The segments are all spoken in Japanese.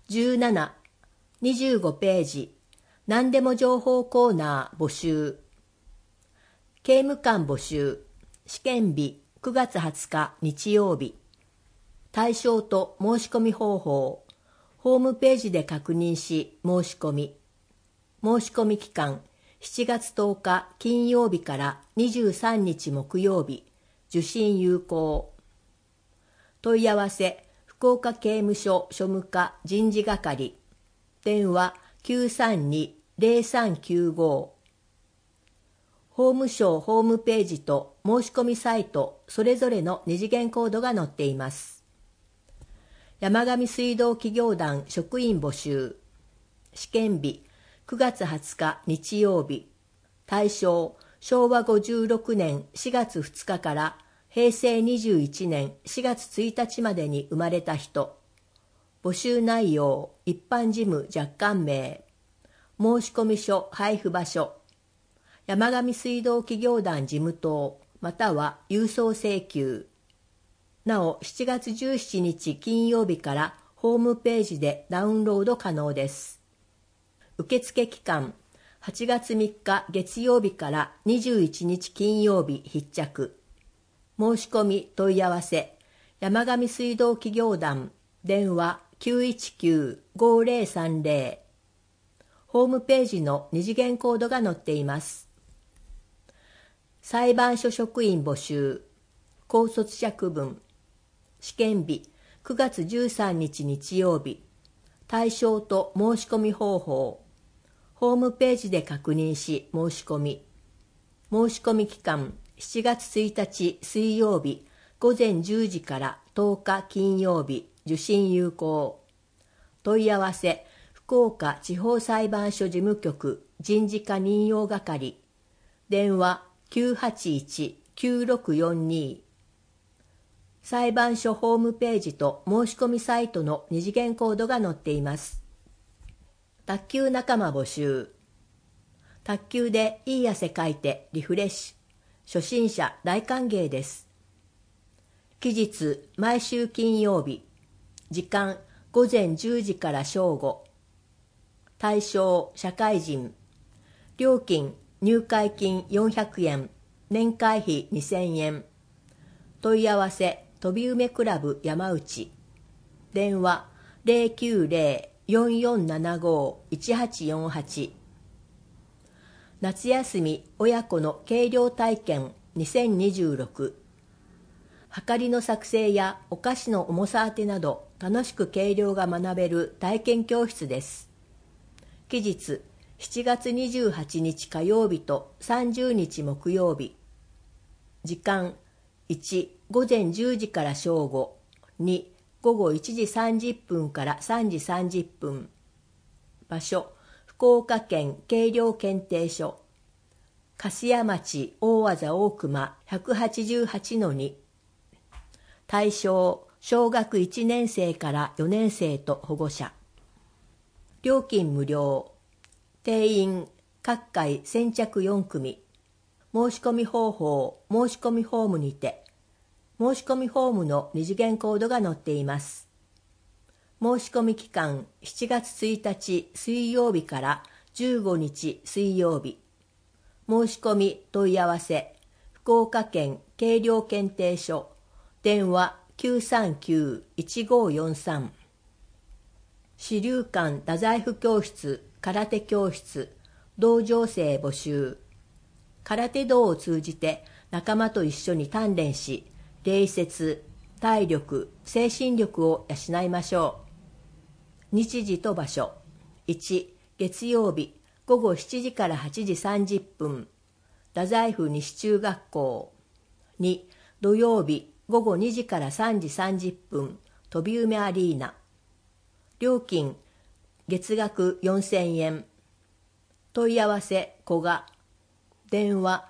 17、25ページ、何でも情報コーナー募集。刑務官募集。試験日9月20日日曜日。対象と申し込み方法。ホームページで確認し申し込み。申し込み期間7月10日金曜日から23日木曜日。受信有効。問い合わせ福岡刑務所庶務課人事係。電話932-0395。法務省ホームページと申し込みサイトそれぞれの二次元コードが載っています。山上水道企業団職員募集。試験日9月20日日曜日。対象昭和56年4月2日から平成21年4月1日までに生まれた人。募集内容、一般事務若干名。申込書配布場所。山上水道企業団事務棟、または郵送請求。なお、7月17日金曜日からホームページでダウンロード可能です。受付期間、8月3日月曜日から21日金曜日必着。申し込み問い合わせ、山上水道企業団、電話919-5030。ホームページの二次元コードが載っています。裁判所職員募集。高卒者区分。試験日9月13日日曜日。対象と申し込み方法。ホームページで確認し申し込み。申し込み期間7月1日水曜日午前10時から10日金曜日。受信有効。問い合わせ福岡地方裁判所事務局人事課任用係。電話981-9642。裁判所ホームページと申し込みサイトの二次元コードが載っています。卓球仲間募集。卓球でいい汗かいてリフレッシュ。初心者大歓迎です。期日毎週金曜日。時間午前10時から正午。対象社会人。料金入会金400円。年会費2000円。問い合わせ飛び梅クラブ山内。電話090-4475-1848。夏休み親子の計量体験2026。はかりの作成やお菓子の重さ当てなど楽しく計量が学べる体験教室です。期日7月28日火曜日と30日木曜日。時間1、午前10時から正午。2、午後1時30分から3時30分。場所福岡県計量検定所。粕屋町大字大熊 188-2。対象小学1年生から4年生と保護者。料金無料。定員各回先着4組。申し込み方法申し込みフォームにて。申し込みフォームの二次元コードが載っています。申し込み期間7月1日水曜日から15日水曜日。申し込み問い合わせ福岡県計量検定所。電話939-1543。私立館太宰府教室空手教室道場生募集。空手道を通じて仲間と一緒に鍛錬し礼節、体力、精神力を養いましょう。日時と場所。1、月曜日午後7時から8時30分。太宰府西中学校。2、土曜日午後2時から3時30分。飛び梅アリーナ。料金月額4000円。問い合わせ古賀。電話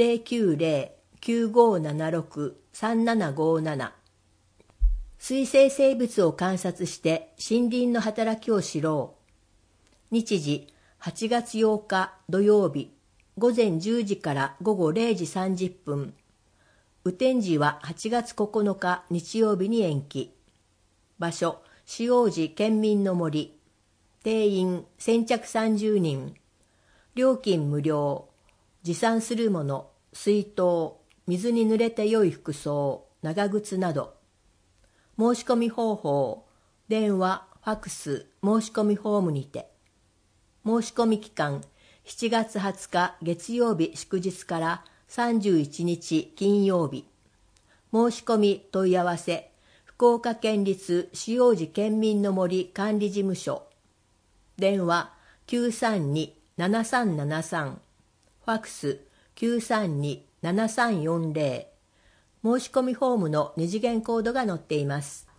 090-9576-3757。水生生物を観察して森林の働きを知ろう。日時8月8日土曜日午前10時から午後0時30分。雨天時は8月9日日曜日に延期。場所使用時県民の森、定員先着30人、料金無料、持参するもの、水筒、水に濡れて良い服装、長靴など。申し込み方法、電話、ファクス、申し込みフォームにて。申し込み期間、7月20日月曜日祝日から31日金曜日。申し込み問い合わせ、福岡県立使用時県民の森管理事務所。電話932-7373、ファクス932-7340。申し込みフォームの2次元コードが載っています。